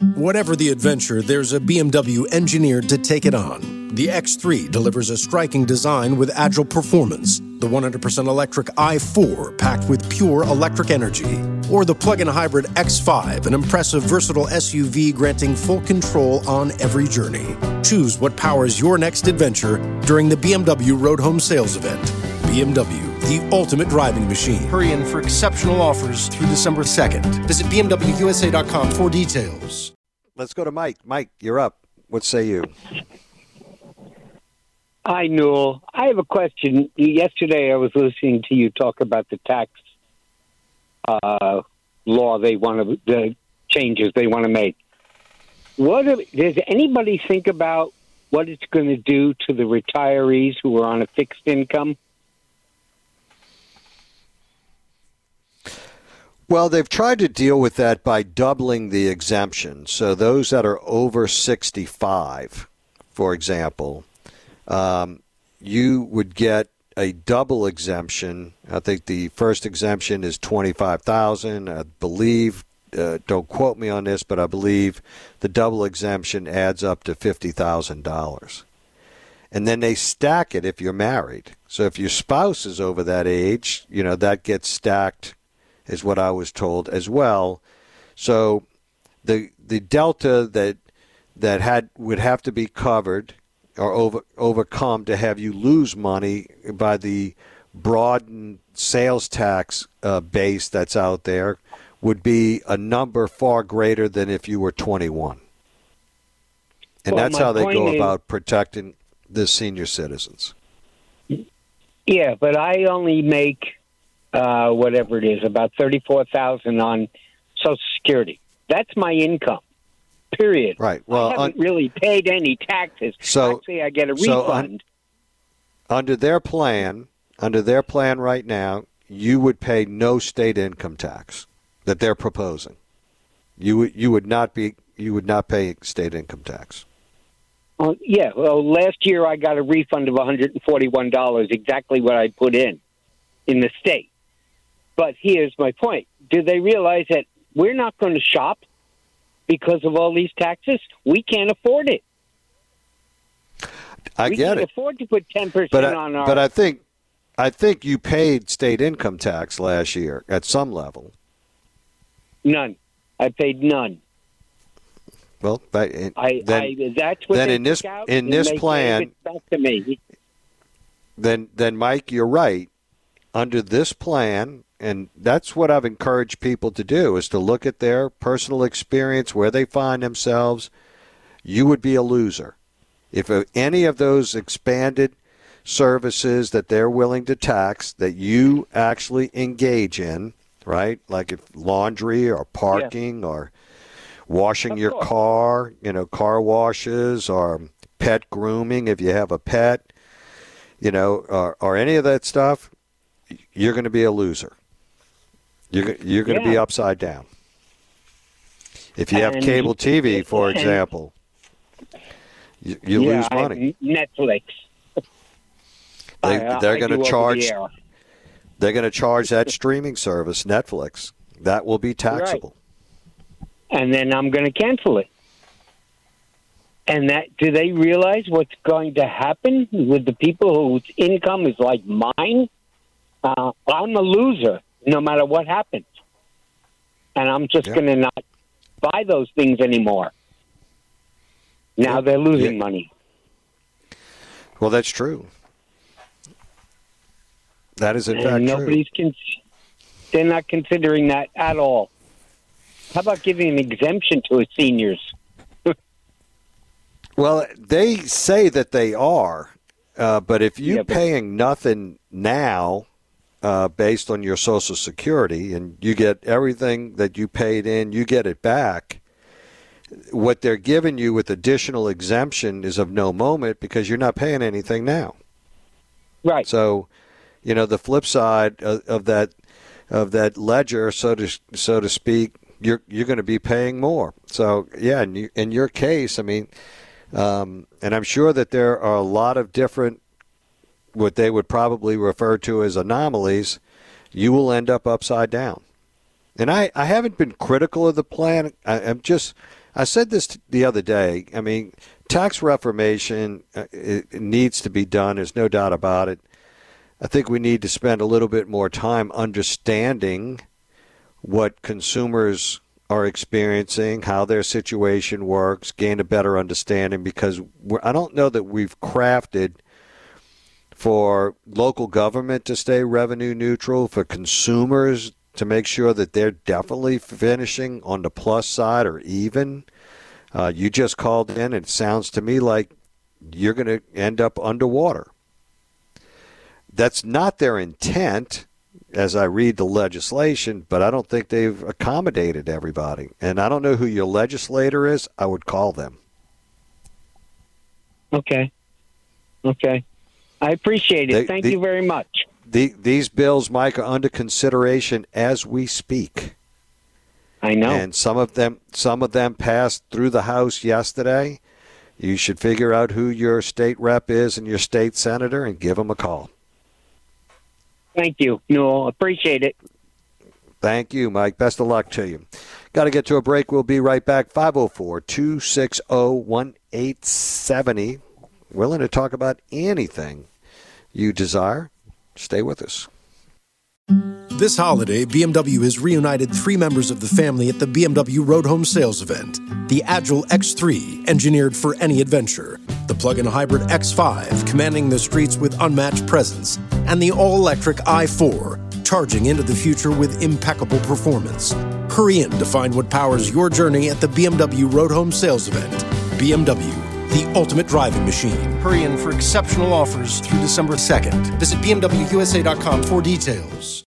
Whatever the adventure, there's a BMW engineered to take it on. The X3 delivers a striking design with agile performance. The 100% electric i4 packed with pure electric energy. Or the plug-in hybrid X5, an impressive versatile SUV granting full control on every journey. Choose what powers your next adventure during the BMW Road Home Sales Event. BMW, the ultimate driving machine. Hurry in for exceptional offers through December 2nd. Visit BMWUSA.com for details. Let's go to Mike. Mike, you're up. What say you? Hi, Newell. I have a question. Yesterday I was listening to you talk about the tax law the changes they want to make. Does anybody think about what it's going to do to the retirees who are on a fixed income? Well, they've tried to deal with that by doubling the exemption. So those that are over 65, for example, you would get a double exemption. I think the first exemption is $25,000. I believe, don't quote me on this, but I believe the double exemption adds up to $50,000. And then they stack it if you're married. So if your spouse is over that age, that gets stacked, is what I was told as well. So the delta that would have to be covered or overcome to have you lose money by the broadened sales tax base that's out there would be a number far greater than if you were 21. And that's how they go about protecting the senior citizens. Yeah, but I only make whatever it is, about $34,000 on Social Security. That's my income. Period. Right. Well, I haven't really paid any taxes. So actually, I get a refund. Under their plan right now, you would pay no state income tax that they're proposing. You would not pay state income tax. Yeah. Well, last year I got a refund of $141, exactly what I put in the state. But here's my point. Do they realize that we're not going to shop because of all these taxes? We can't afford it. We can't afford to put 10% on our... But I think you paid state income tax last year at some level. None. I paid none. Well, that's what then they in this took out, in this they plan, gave it back to me. Then Mike, you're right. Under this plan, and that's what I've encouraged people to do, is to look at their personal experience, where they find themselves. You would be a loser if any of those expanded services that they're willing to tax that you actually engage in, right? Like if laundry or parking or washing your car, car washes, or pet grooming if you have a pet, or any of that stuff, you're going to be a loser. You're going to be upside down. If you have cable TV, for example, you lose money. Netflix. They're going to charge. They're going to charge that streaming service, Netflix. That will be taxable. Right. And then I'm going to cancel it. And do they realize what's going to happen with the people whose income is like mine? I'm a loser no matter what happens. And I'm just going to not buy those things anymore. Now they're losing money. Well, that's true. That is in fact true. They're not considering that at all. How about giving an exemption to seniors? Well, they say that they are, but if you're paying nothing now based on your Social Security and you get everything that you paid in, you get it back, what they're giving you with additional exemption is of no moment because you're not paying anything now. Right. So, the flip side of that ledger, so to speak, you're going to be paying more. So, yeah, in your case, I mean, and I'm sure that there are a lot of different, what they would probably refer to as anomalies. You will end up upside down. And I haven't been critical of the plan. I'm just I said this the other day. I mean, tax reformation it needs to be done. There's no doubt about it. I think we need to spend a little bit more time understanding what consumers are experiencing, how their situation works, gain a better understanding, because I don't know that we've crafted for local government to stay revenue neutral, for consumers to make sure that they're definitely finishing on the plus side or even. You just called in, and it sounds to me like you're going to end up underwater. That's not their intent, as I read the legislation, but I don't think they've accommodated everybody. And I don't know who your legislator is. I would call them. Okay. I appreciate it. Thank you very much. These bills, Mike, are under consideration as we speak. I know. And some of them passed through the House yesterday. You should figure out who your state rep is and your state senator and give them a call. Thank you, Newell. Appreciate it. Thank you, Mike. Best of luck to you. Got to get to a break. We'll be right back. 504-260-1870. Willing to talk about anything you desire. Stay with us. This holiday, BMW has reunited 3 members of the family at the BMW Road Home Sales event. The Agile X3, engineered for any adventure. The plug-in hybrid X5, commanding the streets with unmatched presence. And the all-electric i4, charging into the future with impeccable performance. Hurry in to find what powers your journey at the BMW Road Home Sales event. BMW, the ultimate driving machine. Hurry in for exceptional offers through December 2nd. Visit BMWUSA.com for details.